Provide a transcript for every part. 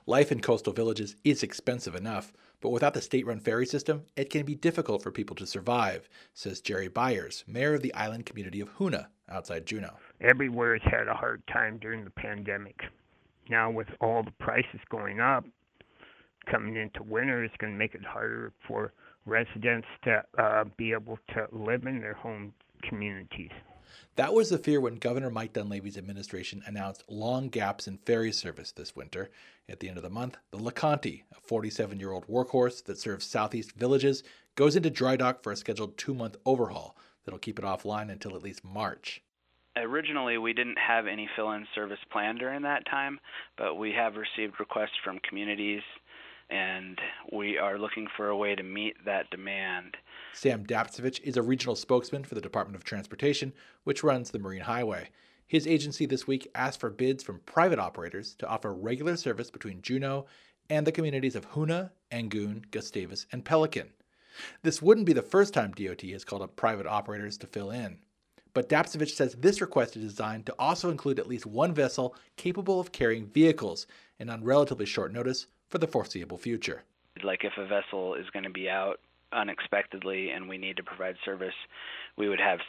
Life in coastal villages is expensive enough, but without the state-run ferry system, it can be difficult for people to survive, says Jerry Byers, mayor of the island community of Hoonah, outside Juneau. Everywhere has had a hard time during the pandemic. Now with all the prices going up, coming into winter, it's going to make it harder for residents to be able to live in their home communities. That was the fear when Governor Mike Dunleavy's administration announced long gaps in ferry service this winter. At the end of the month, the LeConte, a 47-year-old workhorse that serves southeast villages, goes into dry dock for a scheduled 2-month overhaul that'll keep it offline until at least March. Originally, we didn't have any fill-in service planned during that time, but we have received requests from communities, and we are looking for a way to meet that demand. Sam Dapcevich is a regional spokesman for the Department of Transportation, which runs the Marine Highway. His agency this week asked for bids from private operators to offer regular service between Juneau and the communities of Hoonah, Angoon, Gustavus, and Pelican. This wouldn't be the first time DOT has called up private operators to fill in. But Dapcevich says this request is designed to also include at least one vessel capable of carrying vehicles, and on relatively short notice for the foreseeable future. Like if a vessel is going to be out unexpectedly and we need to provide service, we would have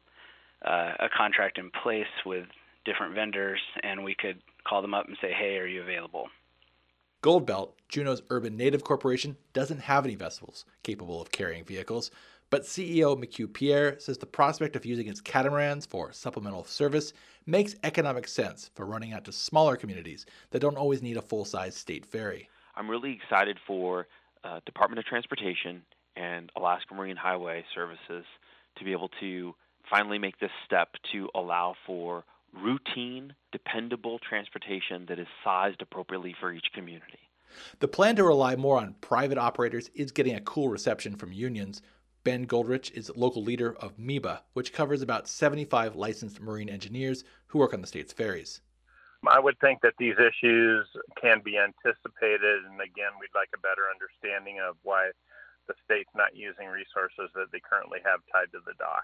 a contract in place with different vendors, and we could call them up and say, hey, are you available? Goldbelt, Juneau's urban native corporation, doesn't have any vessels capable of carrying vehicles, but CEO McHugh Pierre says the prospect of using its catamarans for supplemental service makes economic sense for running out to smaller communities that don't always need a full-size state ferry. I'm really excited for Department of Transportation and Alaska Marine Highway Services to be able to finally make this step to allow for routine, dependable transportation that is sized appropriately for each community. The plan to rely more on private operators is getting a cool reception from unions. Ben Goldrich is local leader of MEBA, which covers about 75 licensed marine engineers who work on the state's ferries. I would think that these issues can be anticipated, and again, we'd like a better understanding of why the state's not using resources that they currently have tied to the dock.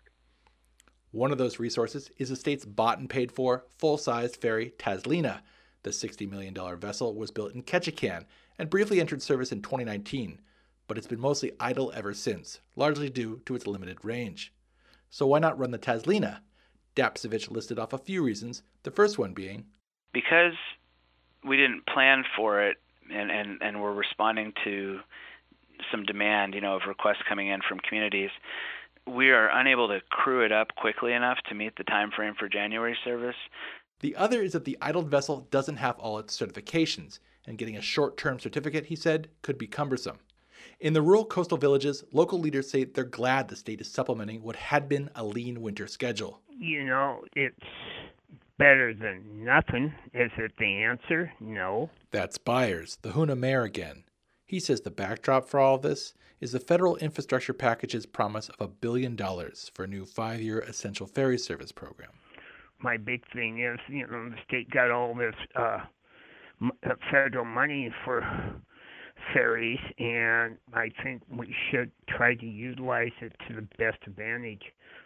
One of those resources is the state's bought and paid for full-sized ferry Taslina. The $60 million vessel was built in Ketchikan and briefly entered service in 2019, but it's been mostly idle ever since, largely due to its limited range. So why not run the Taslina? Dapcevich listed off a few reasons, the first one being, because we didn't plan for it and we're responding to some demand, of requests coming in from communities, we are unable to crew it up quickly enough to meet the time frame for January service. The other is that the idled vessel doesn't have all its certifications, and getting a short-term certificate, he said, could be cumbersome. In the rural coastal villages, local leaders say they're glad the state is supplementing what had been a lean winter schedule. It's better than nothing. Is it the answer? No. That's Byers, the Hoonah mayor again. He says the backdrop for all of this is the federal infrastructure package's promise of $1 billion for a new 5-year essential ferry service program. My big thing is, the state got all this federal money for ferries, and I think we should try to utilize it to the best advantage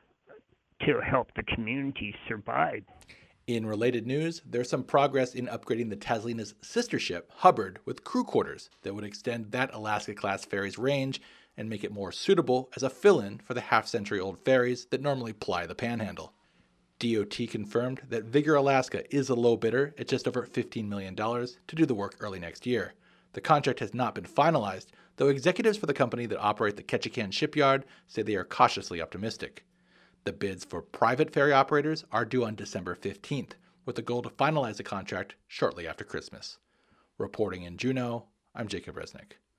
to help the community survive. In related news, there's some progress in upgrading the Taslina's sister ship, Hubbard, with crew quarters that would extend that Alaska-class ferry's range and make it more suitable as a fill-in for the half-century-old ferries that normally ply the Panhandle. DOT confirmed that Vigor Alaska is a low bidder at just over $15 million to do the work early next year. The contract has not been finalized, though executives for the company that operate the Ketchikan shipyard say they are cautiously optimistic. The bids for private ferry operators are due on December 15th, with the goal to finalize the contract shortly after Christmas. Reporting in Juneau, I'm Jacob Resnick.